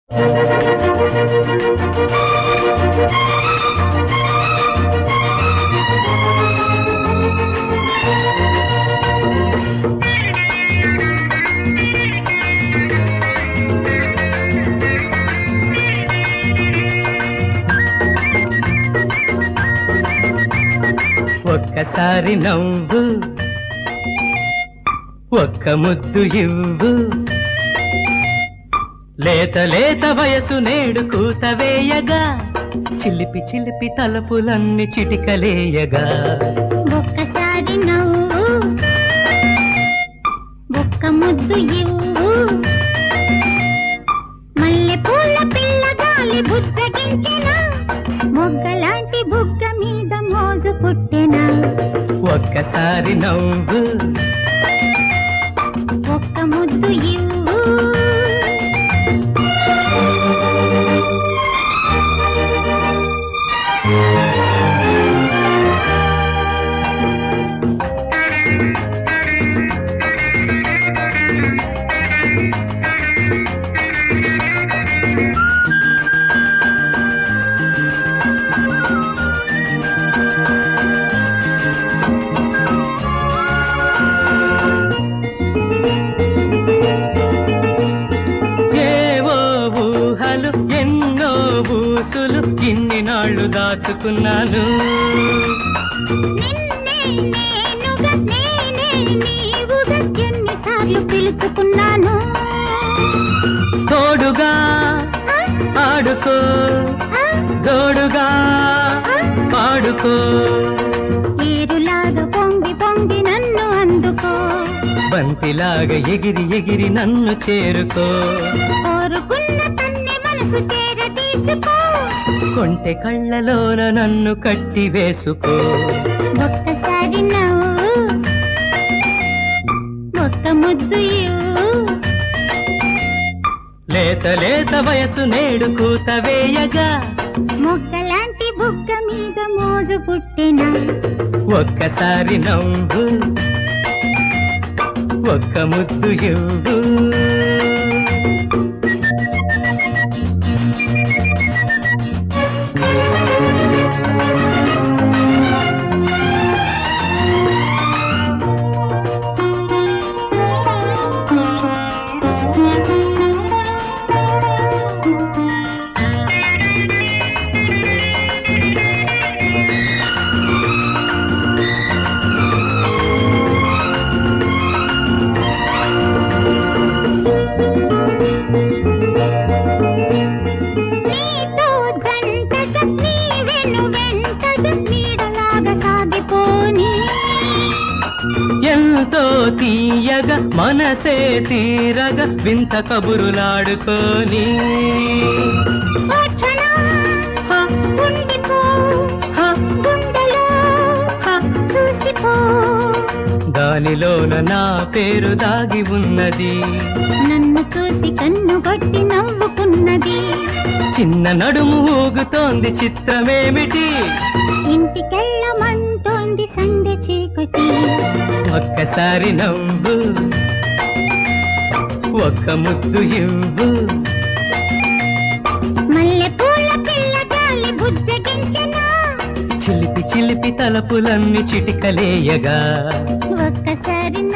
ఒక్కసారి నవ్వు, ఒక్క ముద్దు ఇవ్వు, లేత లేత వయసు నేడు కూతవేయగా, చిలిపి చిలిపి తలపులన్నీ చిటికలేయగా. ఒక్కసారి నవ్వు, ఒక్క ముద్దు ఇవ్వు, మల్లె పూల పిల్లగాలి బుజ్జగించెనా, మొగ్గలాంటి బుగ్గ మీద మోజు పుట్టెనా. ఒక్కసారి నవ్వు, ఒక్క ముద్దు ఇవ్వు. ఎన్నో ఊసులు ఇన్ని నాళ్ళు దాచుకున్నాను, ఎన్నిసార్లు పిలుచుకున్నాను. తోడుగా ఆడుకో, జోడుగా పాడుకో, ఏరులాగా పొంగి పొంగి నన్ను అందుకో, బంతిలాగా ఎగిరి ఎగిరి నన్ను చేరుకో, కోరుకున్న తన్ని మనసు చేర తీసుకో, కొంటె కళ్ళలోన నన్ను కట్టి వేసుకో. ఒక్కసారి నవ్వు, ఒక్క ముద్దు ఇవ్వు, లేత లేత వయసు నేడు కూతవేయగా, మొగ్గలాంటి బుగ్గ మీద మోజు పుట్టెనా. ఒక్కసారి నవ్వు, ఒక్క ముద్దు ఇవ్వు. ఎంతో తీయగా మనసే తీరగా వింత కబురులాడుకోని, దానిలోన నా పేరు దాగి ఉన్నది, నన్ను చూసి కన్ను కొట్టి నవ్వుకున్నది, చిన్న నడుము ఊగుతోంది చిత్రమేమిటి, ఇంటికెళ్ళమంటోంది సందె చీకటి. ఒక్కసారి నవ్వు, ఒక్క ముద్దు ఇవ్వు, మల్లె పూల పిల్లగాలి బుజ్జగించెనా, చిలిపి చిలిపి తలపులన్నీ చిటికలేయగా. ఒక్కసారి